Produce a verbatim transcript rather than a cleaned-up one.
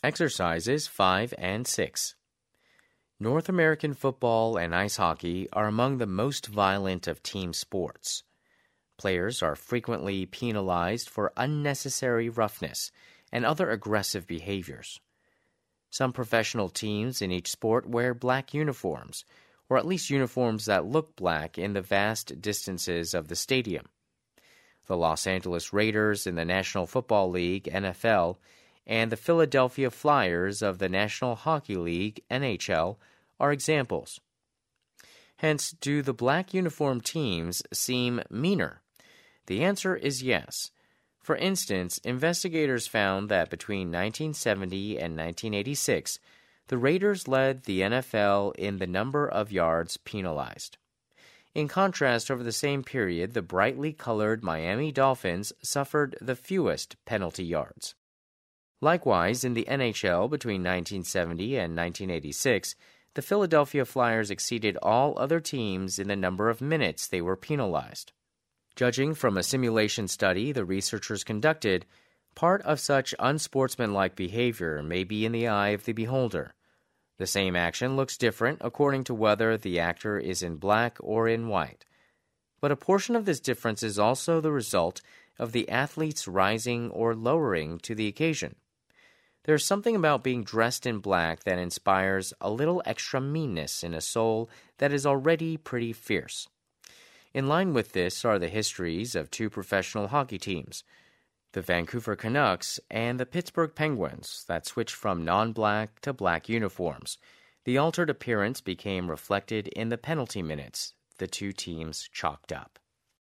Exercises five and six. North American football and ice hockey are among the most violent of team sports. Players are frequently penalized for unnecessary roughness and other aggressive behaviors. Some professional teams in each sport wear black uniforms, or at least uniforms that look black in the vast distances of the stadium. The Los Angeles Raiders in the National Football League, N F L, and the Philadelphia Flyers of the National Hockey League, N H L, are examples. Hence, do the black uniform teams seem meaner? The answer is yes. For instance, investigators found that between nineteen seventy and nineteen eighty-six, the Raiders led the N F L in the number of yards penalized. In contrast, over the same period, the brightly colored Miami Dolphins suffered the fewest penalty yards. Likewise, in the N H L between nineteen seventy and nineteen eighty-six, the Philadelphia Flyers exceeded all other teams in the number of minutes they were penalized. Judging from a simulation study the researchers conducted, part of such unsportsmanlike behavior may be in the eye of the beholder. The same action looks different according to whether the actor is in black or in white. But a portion of this difference is also the result of the athlete's rising or lowering to the occasion. There's something about being dressed in black that inspires a little extra meanness in a soul that is already pretty fierce. In line with this are the histories of two professional hockey teams, the Vancouver Canucks and the Pittsburgh Penguins, that switched from non-black to black uniforms. The altered appearance became reflected in the penalty minutes the two teams chalked up.